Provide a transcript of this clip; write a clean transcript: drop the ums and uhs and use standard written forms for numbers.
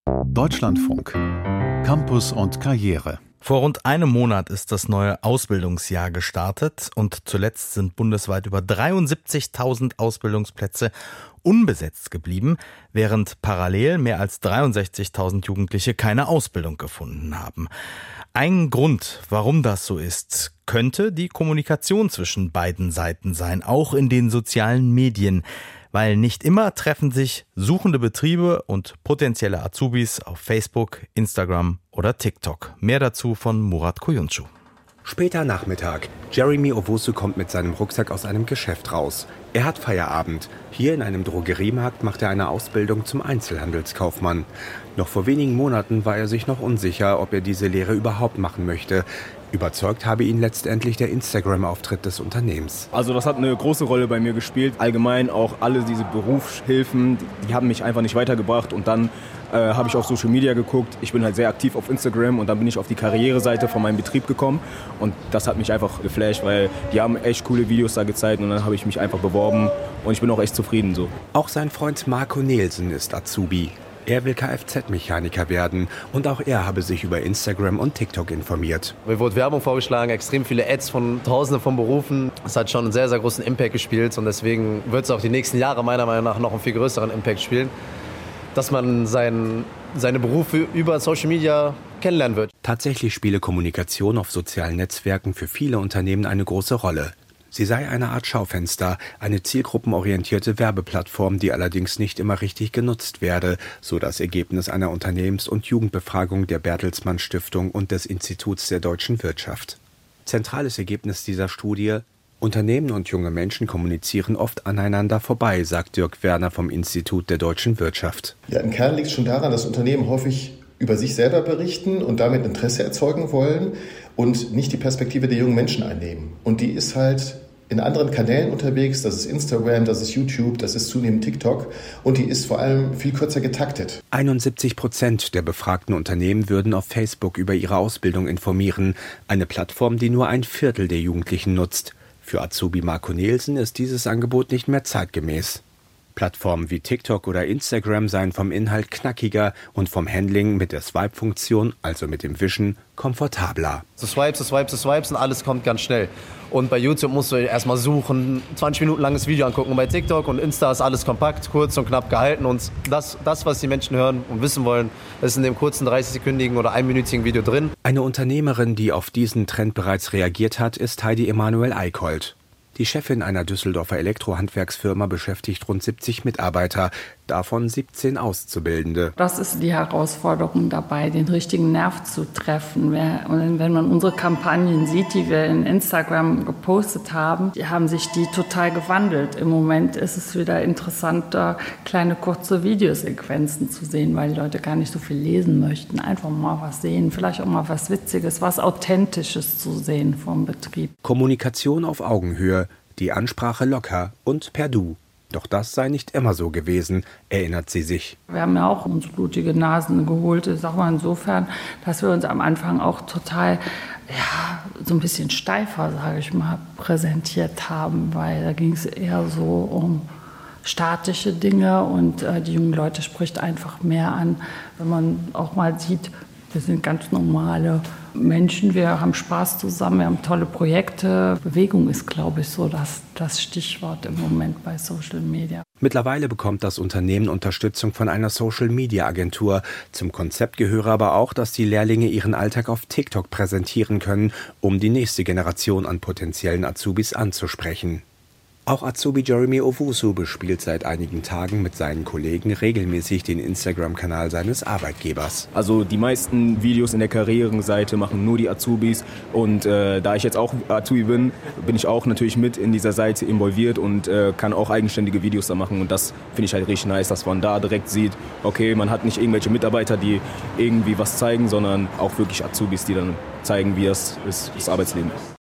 Deutschlandfunk. Campus und Karriere. Vor rund einem Monat ist das neue Ausbildungsjahr gestartet und zuletzt sind bundesweit über 73.000 Ausbildungsplätze unbesetzt geblieben, während parallel mehr als 63.000 Jugendliche keine Ausbildung gefunden haben. Ein Grund, warum das so ist, könnte die Kommunikation zwischen beiden Seiten sein, auch in den sozialen Medien. Weil nicht immer treffen sich suchende Betriebe und potenzielle Azubis auf Facebook, Instagram oder TikTok. Mehr dazu von Murat Koyuncu. Später Nachmittag. Jeremy Owusu kommt mit seinem Rucksack aus einem Geschäft raus. Er hat Feierabend. Hier in einem Drogeriemarkt macht er eine Ausbildung zum Einzelhandelskaufmann. Noch vor wenigen Monaten war er sich noch unsicher, ob er diese Lehre überhaupt machen möchte. Überzeugt habe ihn letztendlich der Instagram-Auftritt des Unternehmens. Also das hat eine große Rolle bei mir gespielt. Allgemein auch alle diese Berufshilfen, die haben mich einfach nicht weitergebracht. Und dann habe ich auf Social Media geguckt. Ich bin halt sehr aktiv auf Instagram und dann bin ich auf die Karriereseite von meinem Betrieb gekommen. Und das hat mich einfach geflasht, weil die haben echt coole Videos da gezeigt und dann habe ich mich einfach beworben und ich bin auch echt zufrieden so. Auch sein Freund Marco Nielsen ist Azubi. Er will Kfz-Mechaniker werden und auch er habe sich über Instagram und TikTok informiert. Mir wurde Werbung vorgeschlagen, extrem viele Ads von Tausenden von Berufen. Es hat schon einen sehr, sehr großen Impact gespielt und deswegen wird es auch die nächsten Jahre meiner Meinung nach noch einen viel größeren Impact spielen, dass man seine Berufe über Social Media kennenlernen wird. Tatsächlich spiele Kommunikation auf sozialen Netzwerken für viele Unternehmen eine große Rolle. Sie sei eine Art Schaufenster, eine zielgruppenorientierte Werbeplattform, die allerdings nicht immer richtig genutzt werde, so das Ergebnis einer Unternehmens- und Jugendbefragung der Bertelsmann Stiftung und des Instituts der deutschen Wirtschaft. Zentrales Ergebnis dieser Studie: Unternehmen und junge Menschen kommunizieren oft aneinander vorbei, sagt Dirk Werner vom Institut der deutschen Wirtschaft. Ja, im Kern liegt es schon daran, dass Unternehmen häufig über sich selber berichten und damit Interesse erzeugen wollen und nicht die Perspektive der jungen Menschen einnehmen. Und die ist halt in anderen Kanälen unterwegs, das ist Instagram, das ist YouTube, das ist zunehmend TikTok und die ist vor allem viel kürzer getaktet. 71% der befragten Unternehmen würden auf Facebook über ihre Ausbildung informieren, eine Plattform, die nur ein Viertel der Jugendlichen nutzt. Für Azubi Marco Nielsen ist dieses Angebot nicht mehr zeitgemäß. Plattformen wie TikTok oder Instagram seien vom Inhalt knackiger und vom Handling mit der Swipe-Funktion, also mit dem Wischen, komfortabler. Du swipes und alles kommt ganz schnell. Und bei YouTube musst du erstmal suchen, 20 Minuten langes Video angucken. Und bei TikTok und Insta ist alles kompakt, kurz und knapp gehalten. Und das, was die Menschen hören und wissen wollen, ist in dem kurzen 30-sekündigen oder einminütigen Video drin. Eine Unternehmerin, die auf diesen Trend bereits reagiert hat, ist Heidi Emanuel Eickholt. Die Chefin einer Düsseldorfer Elektrohandwerksfirma beschäftigt rund 70 Mitarbeiter, davon 17 Auszubildende. Das ist die Herausforderung dabei, den richtigen Nerv zu treffen. Und wenn man unsere Kampagnen sieht, die wir in Instagram gepostet haben, die haben sich total gewandelt. Im Moment ist es wieder interessanter, kleine kurze Videosequenzen zu sehen, weil die Leute gar nicht so viel lesen möchten. Einfach mal was sehen, vielleicht auch mal was Witziges, was Authentisches zu sehen vom Betrieb. Kommunikation auf Augenhöhe, die Ansprache locker und per Du. Doch das sei nicht immer so gewesen, erinnert sie sich. Wir haben ja auch uns blutige Nasen geholt, ich sag mal insofern, dass wir uns am Anfang auch total, so ein bisschen steifer, sage ich mal, präsentiert haben, weil da ging es eher so um statische Dinge und die jungen Leute spricht einfach mehr an, wenn man auch mal sieht, wir sind ganz normale Menschen, wir haben Spaß zusammen, wir haben tolle Projekte. Bewegung ist, glaube ich, so das Stichwort im Moment bei Social Media. Mittlerweile bekommt das Unternehmen Unterstützung von einer Social-Media-Agentur. Zum Konzept gehöre aber auch, dass die Lehrlinge ihren Alltag auf TikTok präsentieren können, um die nächste Generation an potenziellen Azubis anzusprechen. Auch Azubi Jeremy Owusu bespielt seit einigen Tagen mit seinen Kollegen regelmäßig den Instagram-Kanal seines Arbeitgebers. Also die meisten Videos in der Karrierenseite machen nur die Azubis und da ich jetzt auch Azubi bin, bin ich auch natürlich mit in dieser Seite involviert und kann auch eigenständige Videos da machen und das finde ich halt richtig nice, dass man da direkt sieht, okay, man hat nicht irgendwelche Mitarbeiter, die irgendwie was zeigen, sondern auch wirklich Azubis, die dann zeigen, wie das Arbeitsleben ist.